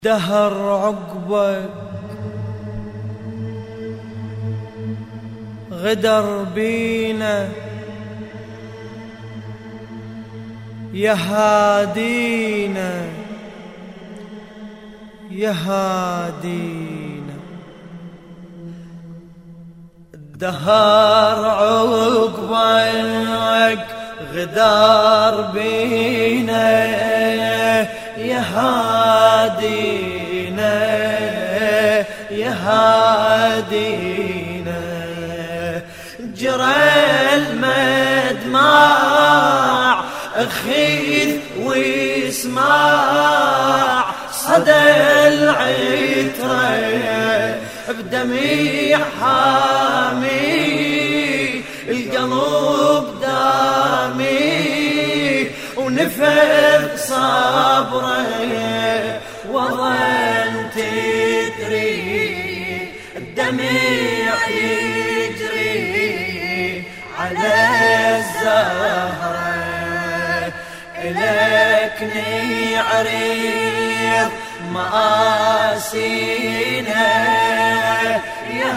دهر عقبك غدر بينا يا هادينا يا هادينا. دهر عقبك غدر بينا يا هادينا يا هادينا. جرى المدمع خذ واسمع صدى العترة بدمي حامي القلب دامي ونفذ صبره وظل تدري الدمع يجري على الزهرة إلك نعرض مآسينا يا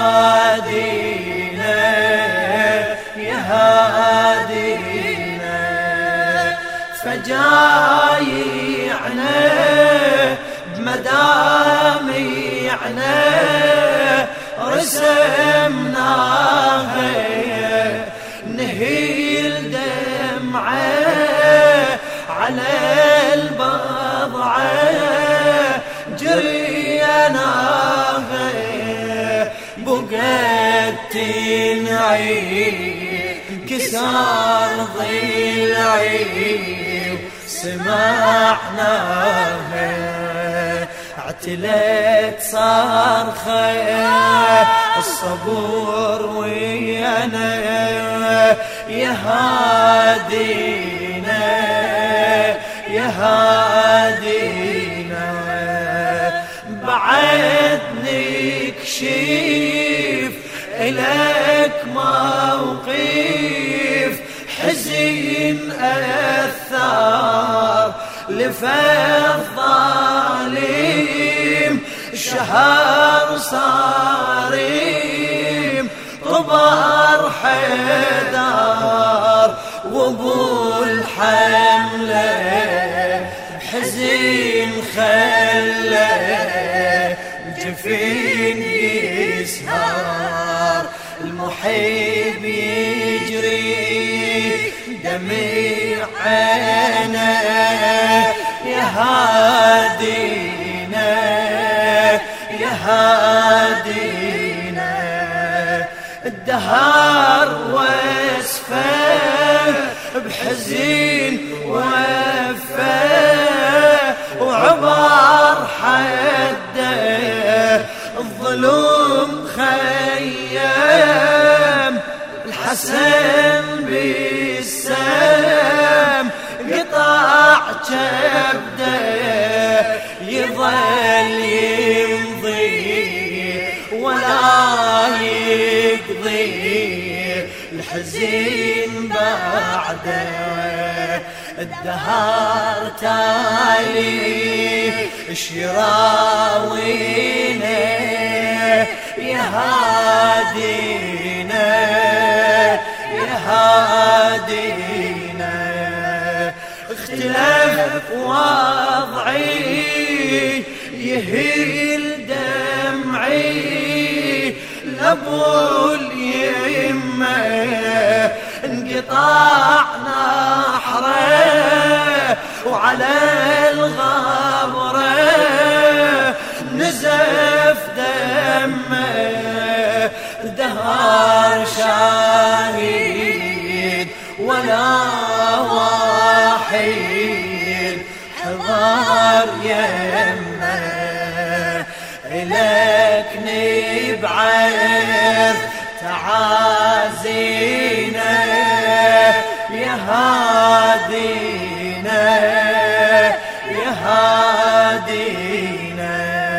هادينا يا هادينا. فجايعنا بمدامعنا رسمناها نهيل دمعه على البضعه جريناها بقت تنعي كسر ضلعي سمعناها اعتلت صرخة الصبور ويانا يا هادينا يا هادينا. بعد نكشف إلك موقف حزين أثار لفظ ظالم شهر صارم طبر حدار وابو الحمله حزين خلى الجفين يسهر المحب يجري دمع عينه يا هادينا يا هادينا. الدهر واسفه بحزين وفاه وعبر حده الظلم خيام الحسن بالسام قطع كبده يظل يمضي ولا يقضي الحزين بعده. الدهر تالي شراوينا يا هادينا يا هادينا. اختلف وضعي يهيل دمعي لابو اليمه انقطع نحره وعلى الغبره نزف دمه. دهر شاهد ولا واحد حضر يمه إلك نبعث تعازينا يا هادينا يا هادينا.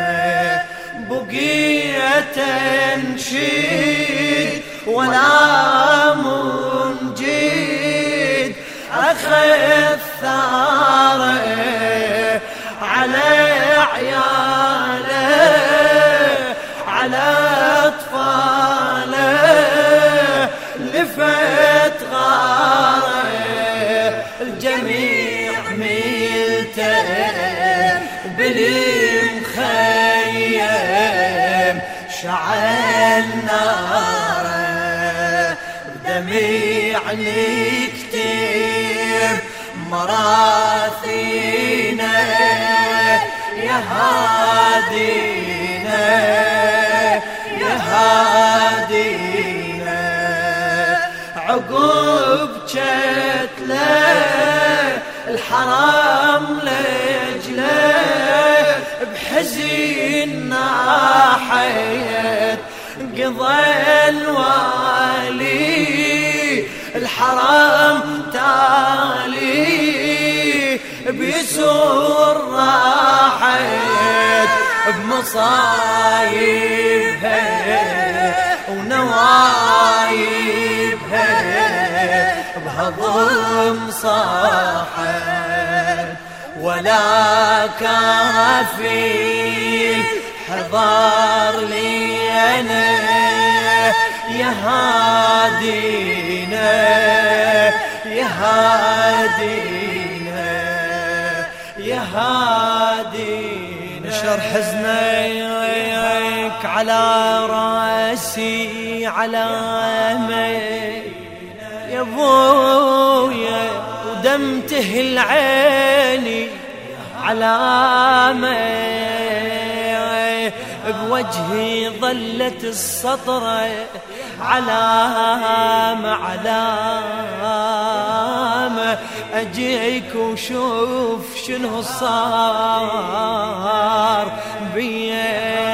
بقيت انشد ولا منجد أخذ ثاره على عيال بالمخيم شعل ناره بدميع نكتب مراثينا يا هادينا يا هادينا عقب جتله الحرام لجله بحزين ناحيت قضى الوالي الحرام تالي بيسور راحت بمصايبها ونوايبها بهضم صاحت ولا كافي حضر لي أنا يا هادينا يا هادينا يا هادينا نشر حزنك على راسي علامة يا بويا ودم تهل عيني علامة بوجهي ظلت السطرة علامة علامة أجيك وشوف شنو صار بينا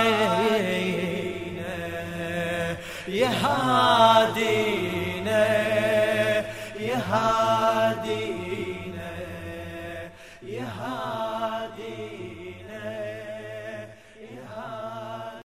يا هادينا يا هادينا يا هادينا